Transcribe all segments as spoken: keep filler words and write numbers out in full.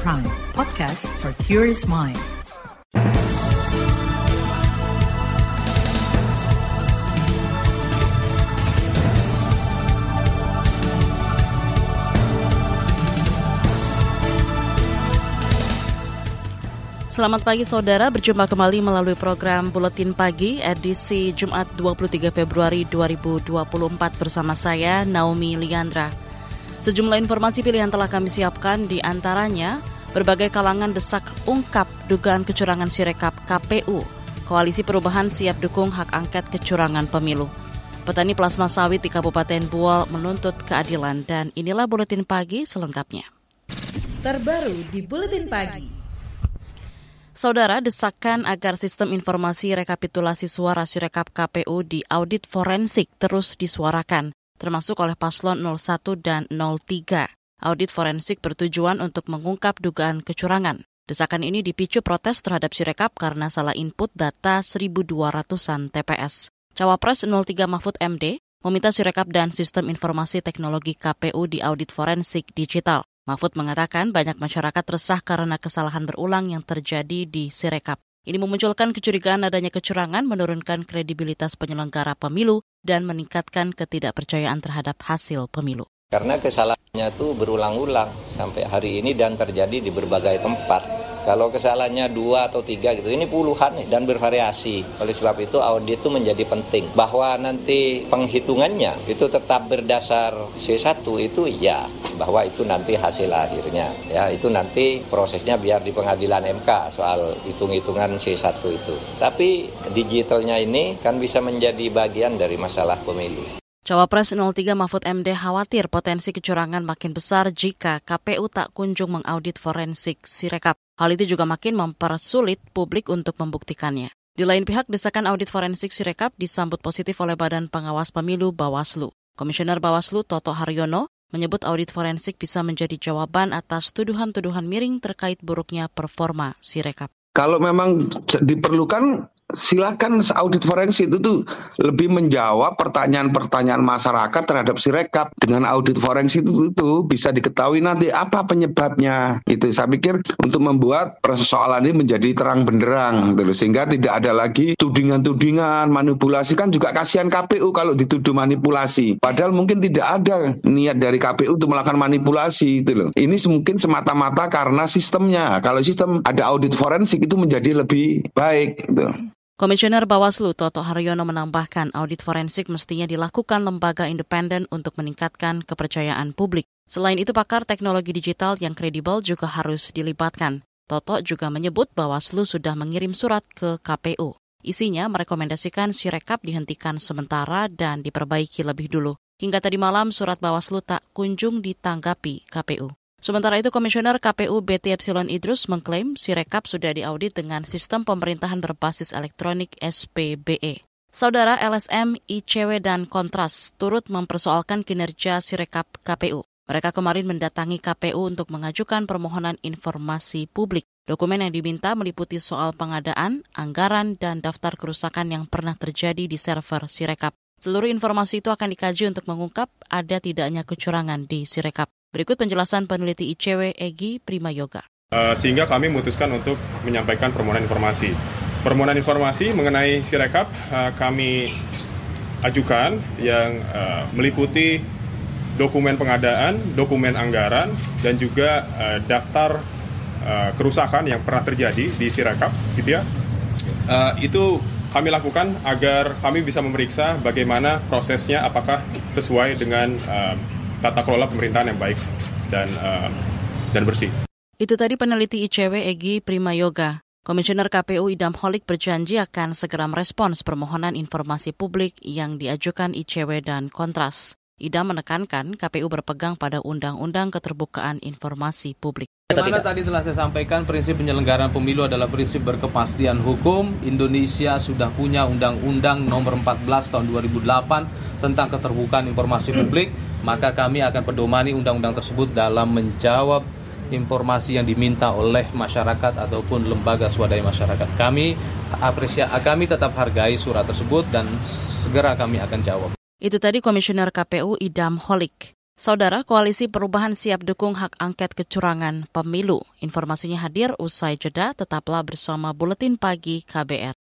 Prime, podcast for curious mind. Selamat pagi saudara, berjumpa kembali melalui program Buletin Pagi edisi Jumat dua puluh tiga Februari dua ribu dua puluh empat bersama saya Naomi Liandra. Sejumlah informasi pilihan telah kami siapkan, di antaranya berbagai kalangan desak ungkap dugaan kecurangan Sirekap K P U. Koalisi Perubahan siap dukung hak angket kecurangan pemilu. Petani plasma sawit di Kabupaten Buol menuntut keadilan, dan inilah Buletin Pagi selengkapnya. Terbaru di Buletin Pagi. Saudara, desakan agar sistem informasi rekapitulasi suara Sirekap K P U di audit forensik terus disuarakan, termasuk oleh paslon nol satu dan nol tiga. Audit forensik bertujuan untuk mengungkap dugaan kecurangan. Desakan ini dipicu protes terhadap Sirekap karena salah input data seribu dua ratusan T P S. Cawapres nol tiga Mahfud M D meminta Sirekap dan sistem informasi teknologi K P U di audit forensik digital. Mahfud mengatakan banyak masyarakat resah karena kesalahan berulang yang terjadi di Sirekap. Ini memunculkan kecurigaan adanya kecurangan, menurunkan kredibilitas penyelenggara pemilu, dan meningkatkan ketidakpercayaan terhadap hasil pemilu. Karena kesalahannya itu berulang-ulang sampai hari ini dan terjadi di berbagai tempat. Kalau kesalahannya dua atau tiga gitu, ini puluhan nih, dan bervariasi. Oleh sebab itu audit itu menjadi penting. Bahwa nanti penghitungannya itu tetap berdasar C satu itu ya, bahwa itu nanti hasil akhirnya. Ya, itu nanti prosesnya biar di pengadilan M K soal hitung-hitungan C satu itu. Tapi digitalnya ini kan bisa menjadi bagian dari masalah pemilu. Cawapres nol tiga Mahfud M D khawatir potensi kecurangan makin besar jika K P U tak kunjung mengaudit forensik Sirekap. Hal itu juga makin mempersulit publik untuk membuktikannya. Di lain pihak, desakan audit forensik Sirekap disambut positif oleh Badan Pengawas Pemilu Bawaslu. Komisioner Bawaslu Toto Haryono menyebut audit forensik bisa menjadi jawaban atas tuduhan-tuduhan miring terkait buruknya performa Sirekap. Kalau memang diperlukan, silakan audit forensik itu tuh lebih menjawab pertanyaan-pertanyaan masyarakat terhadap Sirekap. Dengan audit forensik itu tuh bisa diketahui nanti apa penyebabnya. Itu saya pikir untuk membuat persoalan ini menjadi terang benderang, gitu. Sehingga tidak ada lagi tudingan-tudingan, manipulasi. Kan juga kasihan K P U kalau dituduh manipulasi. Padahal mungkin tidak ada niat dari K P U untuk melakukan manipulasi, itu loh. Ini mungkin semata-mata karena sistemnya. Kalau sistem ada audit forensik itu menjadi lebih baik, gitu. Komisioner Bawaslu Toto Haryono menambahkan audit forensik mestinya dilakukan lembaga independen untuk meningkatkan kepercayaan publik. Selain itu, pakar teknologi digital yang kredibel juga harus dilibatkan. Toto juga menyebut Bawaslu sudah mengirim surat ke K P U. Isinya merekomendasikan Sirekap dihentikan sementara dan diperbaiki lebih dulu. Hingga tadi malam surat Bawaslu tak kunjung ditanggapi K P U. Sementara itu, Komisioner K P U B T Epsilon Idrus mengklaim Sirekap sudah diaudit dengan sistem pemerintahan berbasis elektronik S P B E. Saudara, L S M, I C W, dan Kontras turut mempersoalkan kinerja Sirekap K P U. Mereka kemarin mendatangi K P U untuk mengajukan permohonan informasi publik. Dokumen yang diminta meliputi soal pengadaan, anggaran, dan daftar kerusakan yang pernah terjadi di server Sirekap. Seluruh informasi itu akan dikaji untuk mengungkap ada tidaknya kecurangan di Sirekap. Berikut penjelasan peneliti I C W Egy Primayoga. Uh, sehingga kami memutuskan untuk menyampaikan permohonan informasi. Permohonan informasi mengenai Sirekap uh, kami ajukan yang uh, meliputi dokumen pengadaan, dokumen anggaran, dan juga uh, daftar uh, kerusakan yang pernah terjadi di Sirekap, gitu ya. Uh, itu kami lakukan agar kami bisa memeriksa bagaimana prosesnya, apakah sesuai dengan uh, tata kelola pemerintahan yang baik dan uh, dan bersih. Itu tadi peneliti I C W Egy Primayoga. Komisioner K P U Idam Holik berjanji akan segera merespons permohonan informasi publik yang diajukan I C W dan Kontras. Idam menekankan K P U berpegang pada Undang-Undang Keterbukaan Informasi Publik. Bagaimana tadi telah saya sampaikan, prinsip penyelenggaraan pemilu adalah prinsip berkepastian hukum. Indonesia sudah punya Undang-Undang Nomor empat belas Tahun dua ribu delapan tentang keterbukaan informasi publik, maka kami akan pedomani undang-undang tersebut dalam menjawab informasi yang diminta oleh masyarakat ataupun lembaga swadaya masyarakat. Kami apresiasi, kami tetap hargai surat tersebut dan segera kami akan jawab. Itu tadi Komisioner K P U Idam Holik. Saudara, Koalisi Perubahan siap dukung hak angket kecurangan pemilu. Informasinya hadir usai jeda, tetaplah bersama Buletin Pagi K B R.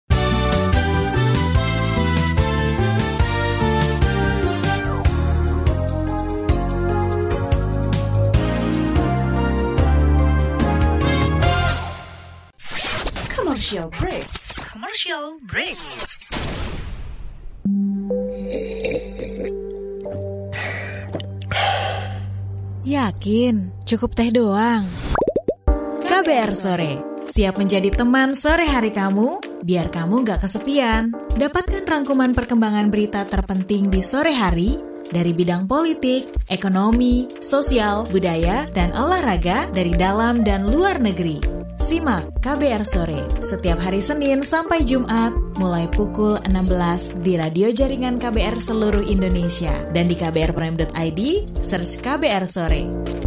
Commercial break. Commercial break. Yakin, cukup teh doang. K B R Sore, siap menjadi teman sore hari kamu, biar kamu gak kesepian. Dapatkan rangkuman perkembangan berita terpenting di sore hari, dari bidang politik, ekonomi, sosial, budaya, dan olahraga dari dalam dan luar negeri. Simak K B R Sore setiap hari Senin sampai Jumat mulai pukul enam belas di radio jaringan K B R seluruh Indonesia dan di k b r prime dot i d, search K B R Sore.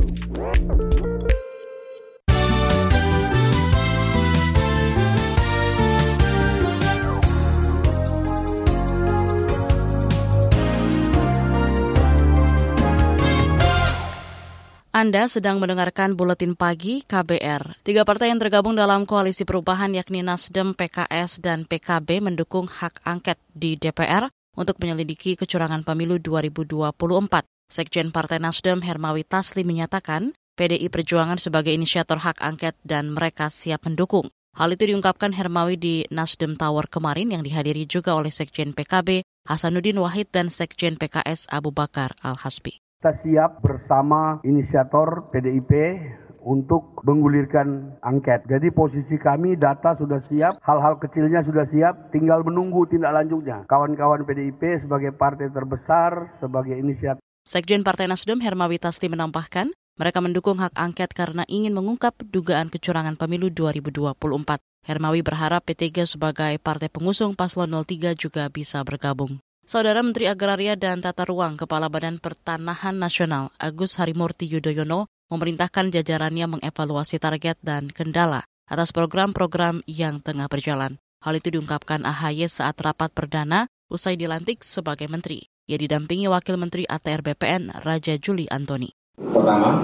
Anda sedang mendengarkan Buletin Pagi K B R. Tiga partai yang tergabung dalam Koalisi Perubahan yakni Nasdem, P K S, dan P K B mendukung hak angket di D P R untuk menyelidiki kecurangan pemilu dua ribu dua puluh empat. Sekjen Partai Nasdem Hermawi Taslim menyatakan P D I Perjuangan sebagai inisiator hak angket dan mereka siap mendukung. Hal itu diungkapkan Hermawi di Nasdem Tower kemarin yang dihadiri juga oleh Sekjen P K B Hasanuddin Wahid dan Sekjen P K S Abu Bakar Al-Hasbi. Kita siap bersama inisiator P D I P untuk menggulirkan angket. Jadi posisi kami data sudah siap, hal-hal kecilnya sudah siap, tinggal menunggu tindak lanjutnya. Kawan-kawan P D I P sebagai partai terbesar, sebagai inisiator. Sekjen Partai Nasdem Hermawi Taslim menambahkan, mereka mendukung hak angket karena ingin mengungkap dugaan kecurangan pemilu dua ribu dua puluh empat. Hermawi berharap P tiga sebagai partai pengusung paslon nol tiga juga bisa bergabung. Saudara Menteri Agraria dan Tata Ruang Kepala Badan Pertanahan Nasional Agus Harimurti Yudhoyono memerintahkan jajarannya mengevaluasi target dan kendala atas program-program yang tengah berjalan. Hal itu diungkapkan A H Y saat rapat perdana usai dilantik sebagai menteri. Ia didampingi Wakil Menteri A T R B P N Raja Juli Antoni. Pertama,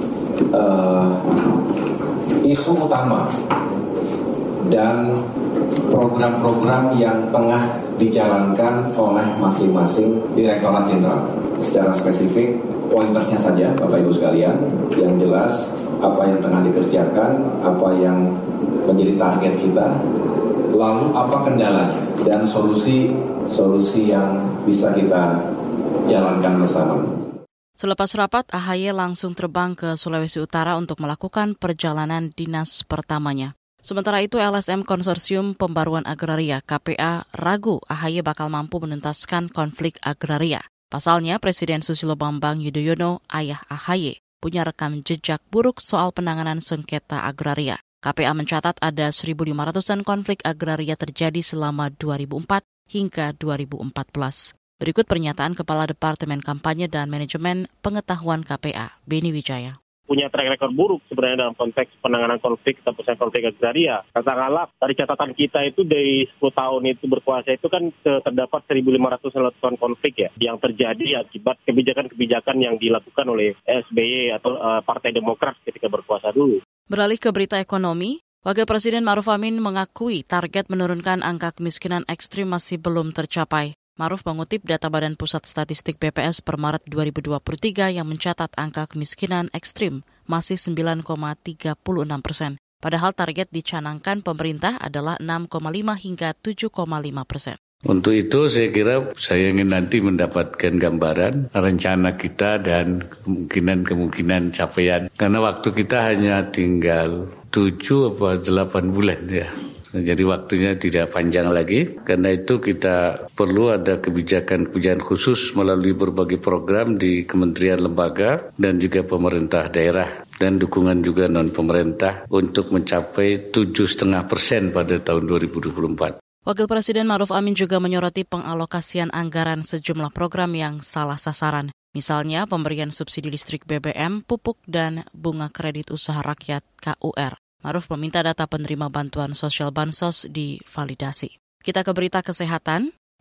uh, isu utama dan program-program yang tengah dijalankan oleh masing-masing Direktorat Jenderal. Secara spesifik, pointersnya saja Bapak Ibu sekalian, yang jelas apa yang tengah dikerjakan, apa yang menjadi target kita, lalu apa kendalanya, dan solusi-solusi yang bisa kita jalankan bersama. Selepas rapat, A H Y langsung terbang ke Sulawesi Utara untuk melakukan perjalanan dinas pertamanya. Sementara itu, L S M Konsorsium Pembaruan Agraria K P A ragu A H Y bakal mampu menuntaskan konflik agraria. Pasalnya, Presiden Susilo Bambang Yudhoyono, ayah A H Y, punya rekam jejak buruk soal penanganan sengketa agraria. K P A mencatat ada seribu lima ratusan konflik agraria terjadi selama dua ribu empat hingga dua ribu empat belas. Berikut pernyataan Kepala Departemen Kampanye dan Manajemen Pengetahuan K P A, Beni Wijaya. Punya track record buruk sebenarnya dalam konteks penanganan konflik atau konflik agraria. Katakanlah dari catatan kita itu dari sepuluh tahun itu berkuasa itu kan terdapat seribu lima ratus letusan konflik ya yang terjadi akibat kebijakan-kebijakan yang dilakukan oleh S B Y atau uh, Partai Demokrat ketika berkuasa dulu. Beralih ke berita ekonomi, Wakil Presiden Ma'ruf Amin mengakui target menurunkan angka kemiskinan ekstrim masih belum tercapai. Ma'ruf mengutip data Badan Pusat Statistik B P S per Maret dua ribu dua puluh tiga yang mencatat angka kemiskinan ekstrim masih sembilan koma tiga enam persen. Padahal target dicanangkan pemerintah adalah enam koma lima hingga tujuh koma lima persen. Untuk itu saya kira saya ingin nanti mendapatkan gambaran rencana kita dan kemungkinan-kemungkinan capaian. Karena waktu kita hanya tinggal tujuh atau delapan bulan ya. Jadi waktunya tidak panjang lagi, karena itu kita perlu ada kebijakan-kebijakan khusus melalui berbagai program di kementerian lembaga dan juga pemerintah daerah dan dukungan juga non-pemerintah untuk mencapai tujuh koma lima persen pada tahun dua ribu dua puluh empat. Wakil Presiden Ma'ruf Amin juga menyoroti pengalokasian anggaran sejumlah program yang salah sasaran. Misalnya pemberian subsidi listrik B B M, pupuk, dan bunga kredit usaha rakyat K U R. Ma'ruf meminta data penerima bantuan sosial Bansos divalidasi. Kita ke berita kesehatan.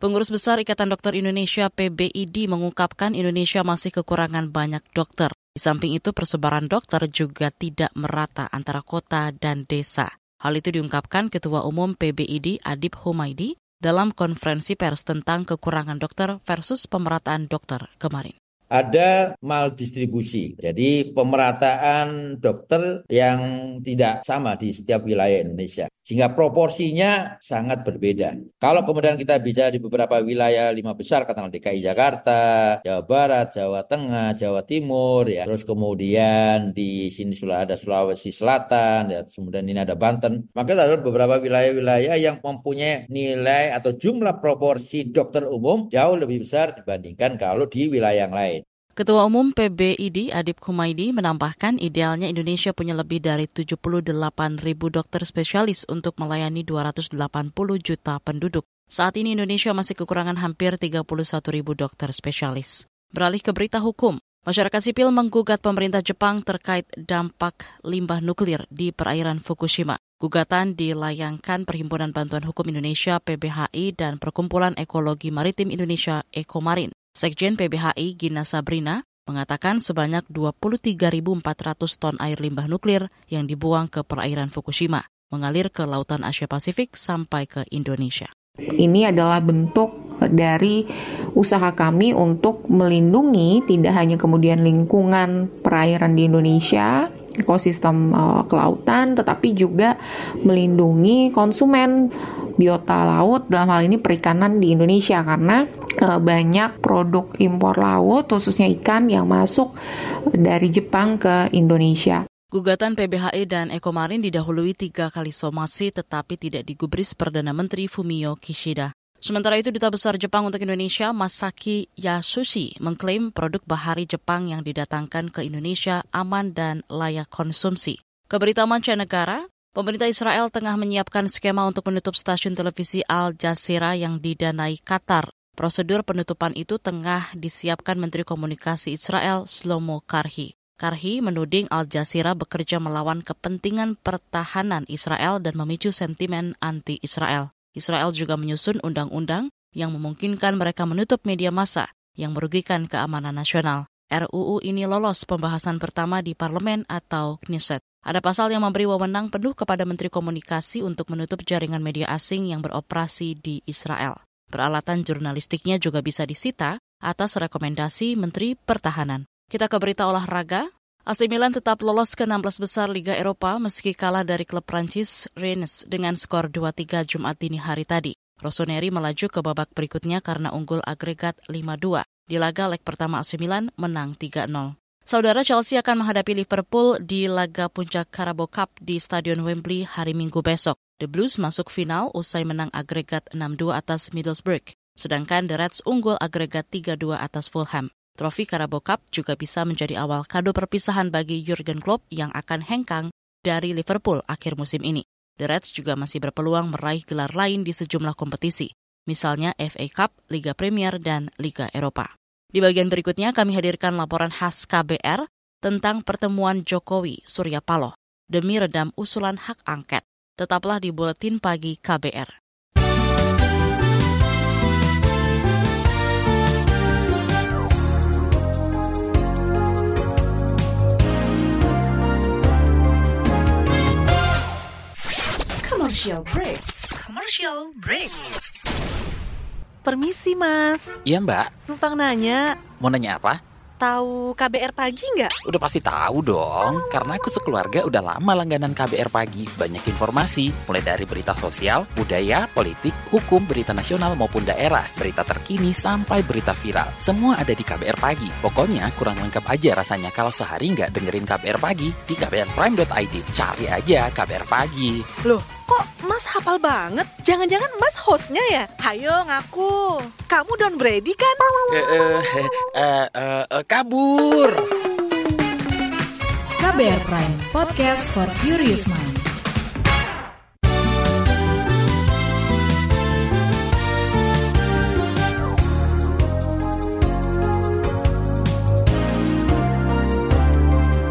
Pengurus Besar Ikatan Dokter Indonesia P B I D mengungkapkan Indonesia masih kekurangan banyak dokter. Di samping itu persebaran dokter juga tidak merata antara kota dan desa. Hal itu diungkapkan Ketua Umum P B I D Adib Humaydi dalam konferensi pers tentang kekurangan dokter versus pemerataan dokter kemarin. Ada maldistribusi, jadi pemerataan dokter yang tidak sama di setiap wilayah Indonesia, sehingga proporsinya sangat berbeda. Kalau kemudian kita bicara di beberapa wilayah lima besar, katakanlah D K I Jakarta, Jawa Barat, Jawa Tengah, Jawa Timur, ya, terus kemudian di sini sudah ada Sulawesi Selatan, ya, kemudian ini ada Banten, maka ada beberapa wilayah-wilayah yang mempunyai nilai atau jumlah proporsi dokter umum jauh lebih besar dibandingkan kalau di wilayah yang lain. Ketua Umum P B I D Adib Humaydi menambahkan idealnya Indonesia punya lebih dari tujuh puluh delapan ribu dokter spesialis untuk melayani dua ratus delapan puluh juta penduduk. Saat ini Indonesia masih kekurangan hampir tiga puluh satu ribu dokter spesialis. Beralih ke berita hukum, masyarakat sipil menggugat pemerintah Jepang terkait dampak limbah nuklir di perairan Fukushima. Gugatan dilayangkan Perhimpunan Bantuan Hukum Indonesia P B H I dan Perkumpulan Ekologi Maritim Indonesia Ekomarin. Sekjen P B H I Gina Sabrina mengatakan sebanyak dua puluh tiga ribu empat ratus ton air limbah nuklir yang dibuang ke perairan Fukushima, mengalir ke lautan Asia Pasifik sampai ke Indonesia. Ini adalah bentuk dari usaha kami untuk melindungi tidak hanya kemudian lingkungan perairan di Indonesia, ekosistem uh, kelautan, tetapi juga melindungi konsumen biota laut, dalam hal ini perikanan di Indonesia, karena uh, banyak produk impor laut, khususnya ikan yang masuk dari Jepang ke Indonesia. Gugatan P B H I dan Ekomarin didahului tiga kali somasi tetapi tidak digubris Perdana Menteri Fumio Kishida. Sementara itu, Duta Besar Jepang untuk Indonesia, Masaki Yasushi, mengklaim produk bahari Jepang yang didatangkan ke Indonesia aman dan layak konsumsi. Ke berita mancanegara, pemerintah Israel tengah menyiapkan skema untuk menutup stasiun televisi Al Jazeera yang didanai Qatar. Prosedur penutupan itu tengah disiapkan Menteri Komunikasi Israel, Shlomo Karhi. Karhi menuding Al Jazeera bekerja melawan kepentingan pertahanan Israel dan memicu sentimen anti-Israel. Israel juga menyusun undang-undang yang memungkinkan mereka menutup media massa yang merugikan keamanan nasional. R U U ini lolos pembahasan pertama di parlemen atau Knesset. Ada pasal yang memberi wewenang penuh kepada Menteri Komunikasi untuk menutup jaringan media asing yang beroperasi di Israel. Peralatan jurnalistiknya juga bisa disita atas rekomendasi Menteri Pertahanan. Kita ke berita olahraga. A C Milan tetap lolos ke enam belas besar Liga Eropa meski kalah dari klub Prancis Rennes dengan skor dua tiga Jumat dini hari tadi. Rossoneri melaju ke babak berikutnya karena unggul agregat lima dua. Di laga leg pertama A C Milan menang tiga nol. Saudara, Chelsea akan menghadapi Liverpool di laga puncak Carabao Cup di Stadion Wembley hari Minggu besok. The Blues masuk final usai menang agregat enam dua atas Middlesbrough. Sedangkan The Reds unggul agregat tiga dua atas Fulham. Trofi Carabao Cup juga bisa menjadi awal kado perpisahan bagi Jurgen Klopp yang akan hengkang dari Liverpool akhir musim ini. The Reds juga masih berpeluang meraih gelar lain di sejumlah kompetisi, misalnya F A Cup, Liga Premier, dan Liga Eropa. Di bagian berikutnya kami hadirkan laporan khas K B R tentang pertemuan Jokowi Surya Paloh demi redam usulan hak angket. Tetaplah di Buletin Pagi K B R. Commercial break. Commercial break. Permisi, Mas. Iya, Mbak. Numpang nanya. Mau nanya apa? Tahu K B R Pagi nggak? Udah pasti tahu dong, karena aku sekeluarga udah lama langganan K B R Pagi. Banyak informasi, mulai dari berita sosial, budaya, politik, hukum, berita nasional maupun daerah, berita terkini sampai berita viral. Semua ada di K B R Pagi. Pokoknya kurang lengkap aja rasanya kalau sehari nggak dengerin K B R Pagi di k b r prime dot i d. Cari aja K B R Pagi. Loh, kok Mas hafal banget? Jangan-jangan Mas hostnya ya? Hayo ngaku. Kamu Don Brady kan? Eh, eh, eh, eh, eh, kabur. K B R Prime, podcast for curious mind.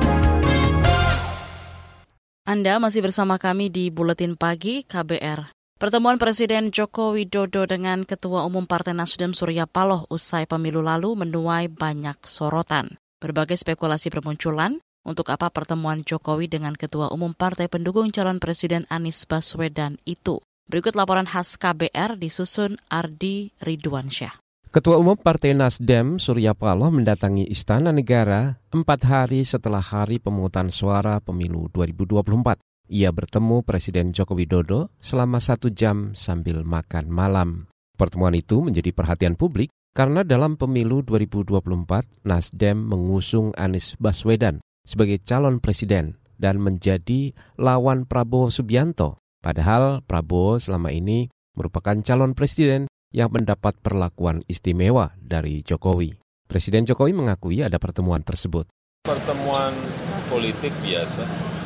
Anda masih bersama kami di Buletin Pagi K B R. Pertemuan Presiden Joko Widodo dengan Ketua Umum Partai Nasdem Surya Paloh usai pemilu lalu menuai banyak sorotan. Berbagai spekulasi bermunculan untuk apa pertemuan Jokowi dengan Ketua Umum Partai pendukung calon Presiden Anies Baswedan itu. Berikut laporan khas K B R disusun Ardi Ridwansyah. Ketua Umum Partai Nasdem Surya Paloh mendatangi Istana Negara empat hari setelah hari pemungutan suara pemilu dua ribu dua puluh empat. Ia bertemu Presiden Joko Widodo selama satu jam sambil makan malam. Pertemuan itu menjadi perhatian publik karena dalam pemilu dua ribu dua puluh empat, Nasdem mengusung Anies Baswedan sebagai calon presiden dan menjadi lawan Prabowo Subianto. Padahal Prabowo selama ini merupakan calon presiden yang mendapat perlakuan istimewa dari Jokowi. Presiden Jokowi mengakui ada pertemuan tersebut. Pertemuan politik biasa.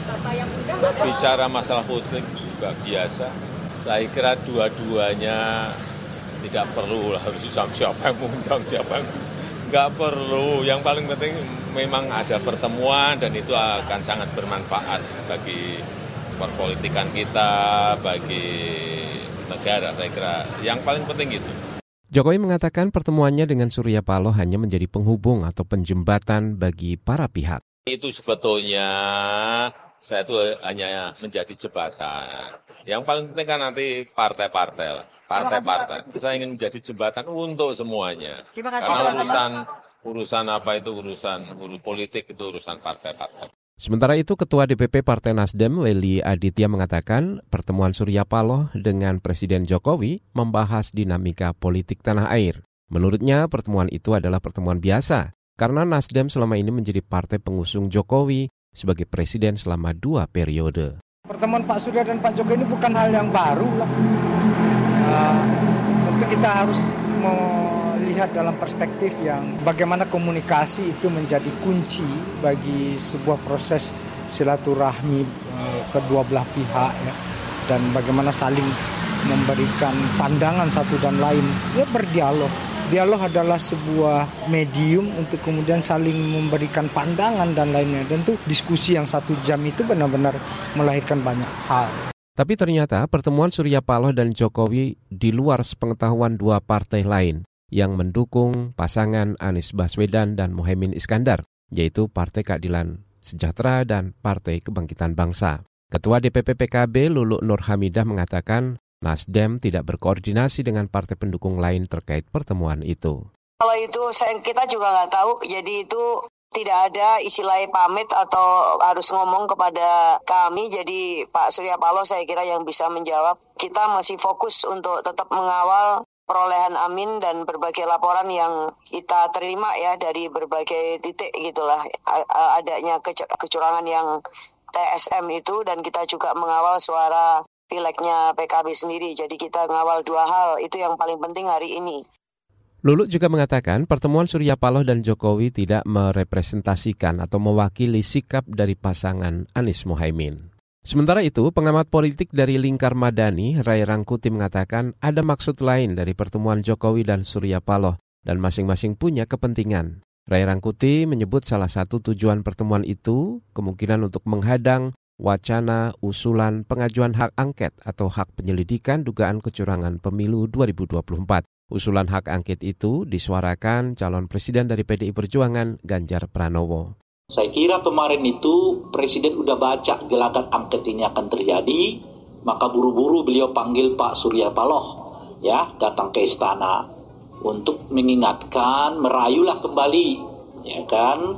Bicara masalah politik juga biasa. Saya kira dua-duanya tidak perlu harus siapa yang mengundang, siapa yang nggak perlu. Yang paling penting memang ada pertemuan dan itu akan sangat bermanfaat bagi perpolitikan kita, bagi negara. Saya kira yang paling penting itu. Jokowi mengatakan pertemuannya dengan Surya Paloh hanya menjadi penghubung atau penjembatan bagi para pihak. Itu sebetulnya saya itu hanya menjadi jembatan. Yang paling penting kan nanti partai-partai, partai-partai. Saya ingin menjadi jembatan untuk semuanya. Karena urusan urusan apa itu urusan urusan politik itu urusan partai-partai. Sementara itu, Ketua D P P Partai Nasdem Welly Aditya mengatakan pertemuan Surya Paloh dengan Presiden Jokowi membahas dinamika politik tanah air. Menurutnya, pertemuan itu adalah pertemuan biasa karena Nasdem selama ini menjadi partai pengusung Jokowi sebagai presiden selama dua periode. Pertemuan Pak Surya dan Pak Jokowi ini bukan hal yang baru lah. Uh, tentu kita harus melihat dalam perspektif yang bagaimana komunikasi itu menjadi kunci bagi sebuah proses silaturahmi uh, kedua belah pihak ya, dan bagaimana saling memberikan pandangan satu dan lain, ya berdialog. Dialog adalah sebuah medium untuk kemudian saling memberikan pandangan dan lainnya. Dan tuh diskusi yang satu jam itu benar-benar melahirkan banyak hal. Tapi ternyata pertemuan Surya Paloh dan Jokowi di luar sepengetahuan dua partai lain yang mendukung pasangan Anies Baswedan dan Muhaimin Iskandar, yaitu Partai Keadilan Sejahtera dan Partai Kebangkitan Bangsa. Ketua D P P P K B Lulu Nur Hamidah mengatakan Nasdem tidak berkoordinasi dengan partai pendukung lain terkait pertemuan itu. Kalau itu saya, kita juga nggak tahu, jadi itu tidak ada istilah pamit atau harus ngomong kepada kami. Jadi Pak Surya Paloh saya kira yang bisa menjawab. Kita masih fokus untuk tetap mengawal perolehan Amin dan berbagai laporan yang kita terima ya dari berbagai titik gitulah adanya kecurangan yang T S M itu, dan kita juga mengawal suara pileknya P K B sendiri. Jadi kita ngawal dua hal, itu yang paling penting hari ini. Lulu juga mengatakan pertemuan Surya Paloh dan Jokowi tidak merepresentasikan atau mewakili sikap dari pasangan Anies Muhaimin. Sementara itu, pengamat politik dari Lingkar Madani, Ray Rangkuti mengatakan ada maksud lain dari pertemuan Jokowi dan Surya Paloh dan masing-masing punya kepentingan. Ray Rangkuti menyebut salah satu tujuan pertemuan itu kemungkinan untuk menghadang wacana usulan pengajuan hak angket atau hak penyelidikan dugaan kecurangan pemilu dua ribu dua puluh empat. Usulan hak angket itu disuarakan calon presiden dari P D I Perjuangan Ganjar Pranowo. Saya kira kemarin itu presiden udah baca gelagat angket ini akan terjadi, maka buru-buru beliau panggil Pak Surya Paloh ya datang ke istana untuk mengingatkan, merayulah kembali ya kan,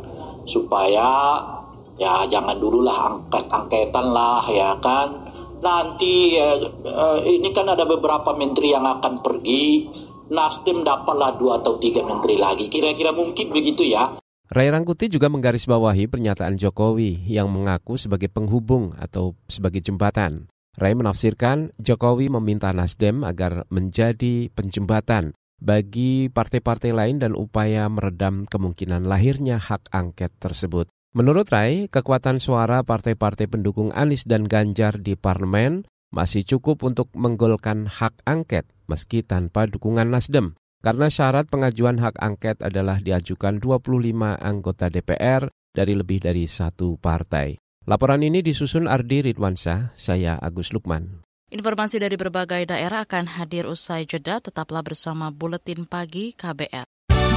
supaya ya jangan dululah angket-angketan lah ya kan. Nanti eh, eh, ini kan ada beberapa menteri yang akan pergi, Nasdem dapatlah dua atau tiga menteri lagi. Kira-kira mungkin begitu ya. Ray Rangkuti juga menggarisbawahi pernyataan Jokowi yang mengaku sebagai penghubung atau sebagai jembatan. Ray menafsirkan Jokowi meminta Nasdem agar menjadi penjembatan bagi partai-partai lain dan upaya meredam kemungkinan lahirnya hak angket tersebut. Menurut Ray, kekuatan suara partai-partai pendukung Anies dan Ganjar di parlemen masih cukup untuk menggolkan hak angket meski tanpa dukungan Nasdem. Karena syarat pengajuan hak angket adalah diajukan dua puluh lima anggota D P R dari lebih dari satu partai. Laporan ini disusun Ardi Ridwansyah, saya Agus Lukman. Informasi dari berbagai daerah akan hadir usai jeda, tetaplah bersama Buletin Pagi K B R.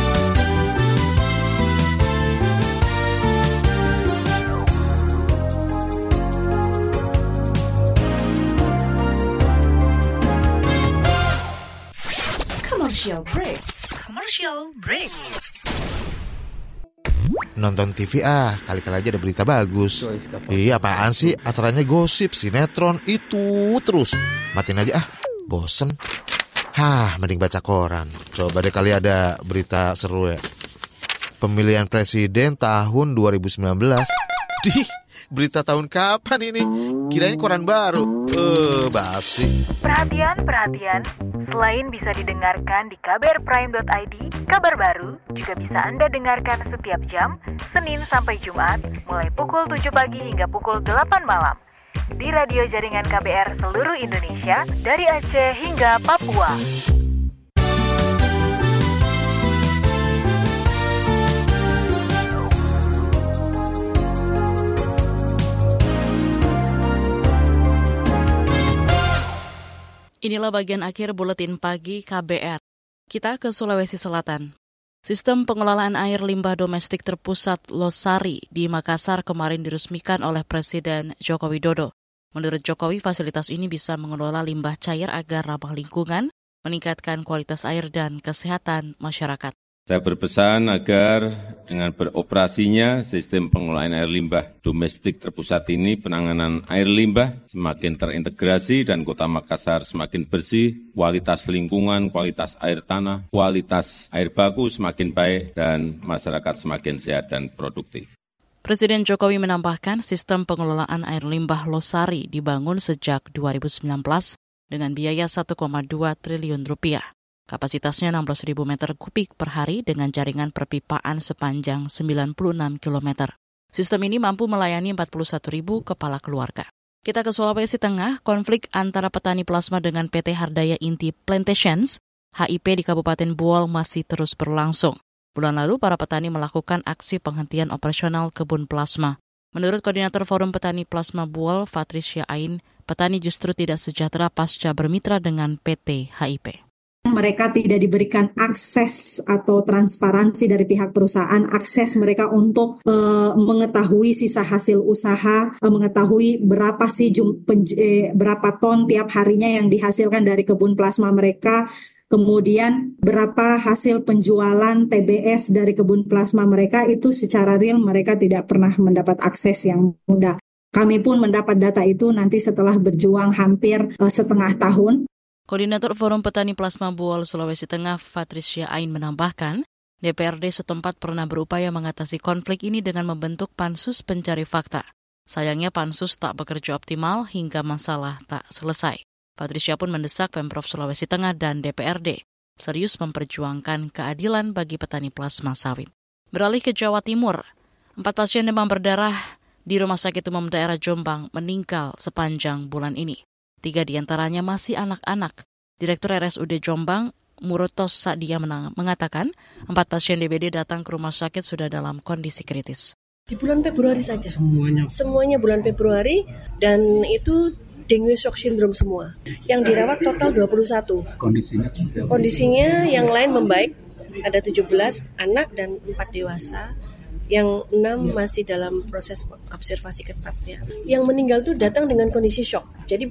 Commercial break. Commercial break. Nonton T V ah, kali-kali aja ada berita bagus. Iya, apaan sih? Acaranya gosip, sinetron, itu terus. Matiin aja ah, bosen. Hah, mending baca koran. Coba deh kali ada berita seru ya. Pemilihan presiden tahun dua ribu sembilan belas. Dih, berita tahun kapan ini? Kirain koran baru. Eh, basi. Perhatian, perhatian. Selain bisa didengarkan di kbrprime dot i d, kabar baru juga bisa Anda dengarkan setiap jam, Senin sampai Jumat, mulai pukul tujuh pagi hingga pukul delapan malam. Di radio jaringan K B R seluruh Indonesia, dari Aceh hingga Papua. Inilah bagian akhir Buletin Pagi K B R. Kita ke Sulawesi Selatan. Sistem pengelolaan air limbah domestik terpusat Losari di Makassar kemarin diresmikan oleh Presiden Joko Widodo. Menurut Jokowi, fasilitas ini bisa mengelola limbah cair agar ramah lingkungan, meningkatkan kualitas air dan kesehatan masyarakat. Saya berpesan agar dengan beroperasinya sistem pengelolaan air limbah domestik terpusat ini, penanganan air limbah semakin terintegrasi dan Kota Makassar semakin bersih, kualitas lingkungan, kualitas air tanah, kualitas air baku semakin baik, dan masyarakat semakin sehat dan produktif. Presiden Jokowi menambahkan sistem pengelolaan air limbah Losari dibangun sejak dua ribu sembilan belas dengan biaya satu koma dua triliun rupiah. Kapasitasnya enam belas ribu meter kubik per hari dengan jaringan perpipaan sepanjang sembilan puluh enam kilometer. Sistem ini mampu melayani empat puluh satu ribu kepala keluarga. Kita ke Sulawesi Tengah, konflik antara petani plasma dengan P T Hardaya Inti Plantations, H I P di Kabupaten Buol masih terus berlangsung. Bulan lalu, para petani melakukan aksi penghentian operasional kebun plasma. Menurut Koordinator Forum Petani Plasma Buol, Patricia Ain, petani justru tidak sejahtera pasca bermitra dengan P T H I P. Mereka tidak diberikan akses atau transparansi dari pihak perusahaan, akses mereka untuk e, mengetahui sisa hasil usaha, e, mengetahui berapa sih jum, pen, e, berapa ton tiap harinya yang dihasilkan dari kebun plasma mereka, kemudian berapa hasil penjualan T B S dari kebun plasma mereka, itu secara real mereka tidak pernah mendapat akses yang mudah. Kami pun mendapat data itu nanti setelah berjuang hampir e, setengah tahun. Koordinator Forum Petani Plasma Buol Sulawesi Tengah, Patricia Ain, menambahkan, D P R D setempat pernah berupaya mengatasi konflik ini dengan membentuk pansus pencari fakta. Sayangnya pansus tak bekerja optimal hingga masalah tak selesai. Patricia pun mendesak Pemprov Sulawesi Tengah dan D P R D serius memperjuangkan keadilan bagi petani plasma sawit. Beralih ke Jawa Timur, empat pasien demam berdarah di Rumah Sakit Umum Daerah Jombang meninggal sepanjang bulan ini. Tiga diantaranya masih anak-anak. Direktur R S U D Jombang, Murotos Sadia mengatakan, empat pasien D B D datang ke rumah sakit sudah dalam kondisi kritis. Di bulan Februari saja. Semuanya? Semuanya bulan Februari, dan itu dengue shock syndrome semua. Yang dirawat total dua puluh satu. Kondisinya? Kondisinya yang lain membaik, ada tujuh belas anak dan empat dewasa. Yang enam masih dalam proses observasi ketat ya. Yang meninggal tuh datang dengan kondisi shock. Jadi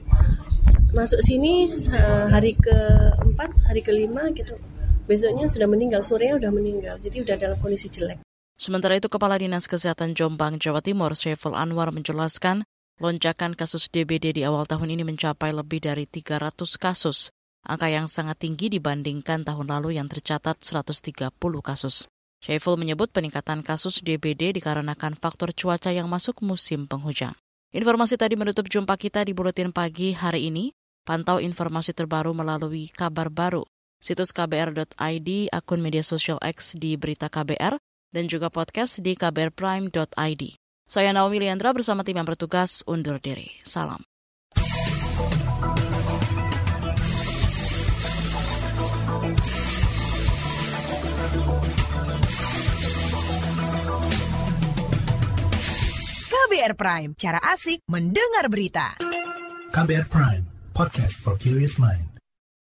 masuk sini hari keempat, hari kelima gitu. Besoknya sudah meninggal, sorenya sudah meninggal. Jadi udah dalam kondisi jelek. Sementara itu, Kepala Dinas Kesehatan Jombang, Jawa Timur, Syaiful Anwar menjelaskan, lonjakan kasus D B D di awal tahun ini mencapai lebih dari tiga ratus kasus. Angka yang sangat tinggi dibandingkan tahun lalu yang tercatat seratus tiga puluh kasus. Syaiful menyebut peningkatan kasus D B D dikarenakan faktor cuaca yang masuk musim penghujan. Informasi tadi menutup jumpa kita di Buletin Pagi hari ini. Pantau informasi terbaru melalui Kabar Baru, situs k b r dot i d, akun media sosial X di Berita K B R, dan juga podcast di k b r prime dot i d. Saya Naomi Liandra bersama tim yang bertugas undur diri. Salam. K B R Prime, cara asik mendengar berita. K B R Prime, podcast for curious mind.